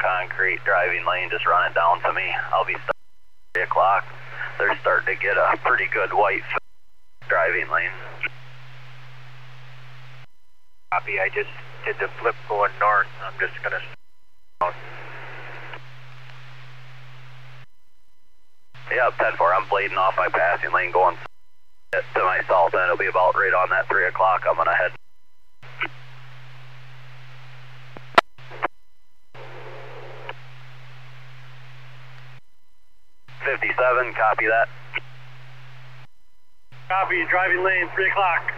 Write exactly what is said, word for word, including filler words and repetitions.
concrete driving lane, just run it down to me. I'll be starting at three o'clock. They're starting to get a pretty good white driving lane. Copy, I just did the flip going north. I'm just going to start. Yep, ten four, I'm blading off my passing lane going to my south end. It'll be about right on that three o'clock. I'm going to head. fifty-seven, copy that. Copy, driving lane, three o'clock.